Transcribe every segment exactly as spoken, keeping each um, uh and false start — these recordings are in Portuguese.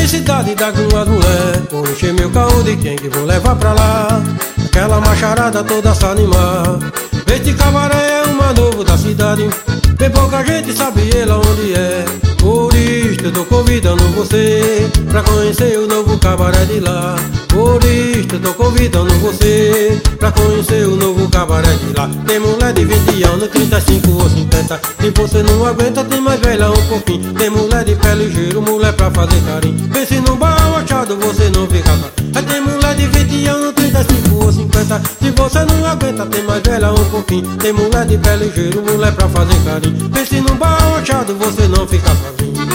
felicidade dá com as mulheres. Vou encher meu carro de quem que vou levar pra lá. Aquela macharada toda se animar. Este cabaré é o mais novo da cidade. Bem pouca gente sabe ele onde é. Por isso eu tô convidando você pra conhecer o novo cabaré de lá. Por isso eu tô convidando você pra conhecer o novo cabaré de lá. Tem mulher de vinte anos, trinta e cinco ou cinquenta. Se você não aguenta, tem mais velha um pouquinho. Tem mulher de pé ligeiro, mulher pra fazer carinho. Pense no bom achado, você não fica só. Tem mulher de vinte anos, trinta e cinco ou cinquenta. Se você não aguenta, tem mais velha um pouquinho. Tem mulher de pé ligeiro, mulher pra fazer carinho. Pense no bom achado, você não fica sozinho.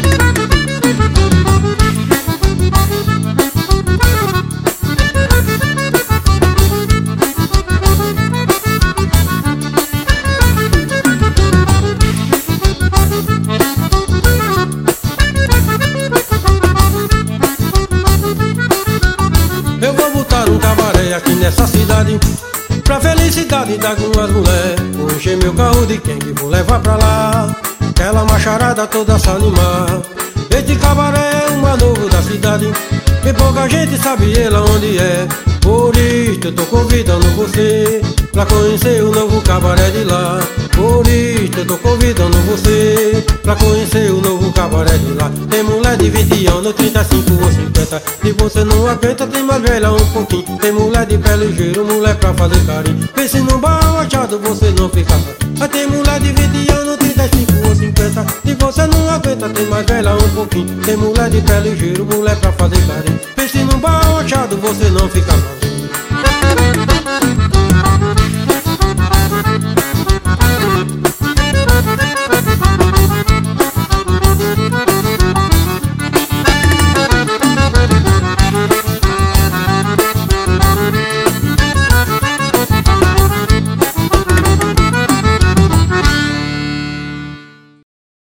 Eu vou botar um cabaré aqui nessa cidade, pra felicidade dar com as mulheres. Vou encher meu carro de quem que vou levar pra lá. Aquela macharada toda se animar. Este cabaré é o mais novo da cidade. E pouca gente sabe ele onde é. Por isso eu tô convidando você pra conhecer o novo cabaré de lá. Por isso eu tô convidando você pra conhecer o novo cabaré de lá. Tem mulher de vinte anos, trinta e cinco ou cinquenta. Se você não aguenta, tem mais velha um pouquinho. Tem mulher de pé ligeiro, mulher pra fazer carinho. Pense no bom achado, você não fica só. Tem mulher de vinte anos, trinta e cinco ou cinquenta. Se você não aguenta, tem mais velha um pouquinho. Tem mulher de pé ligeiro, mulher pra fazer carinho. Pense no bom achado, você não fica só.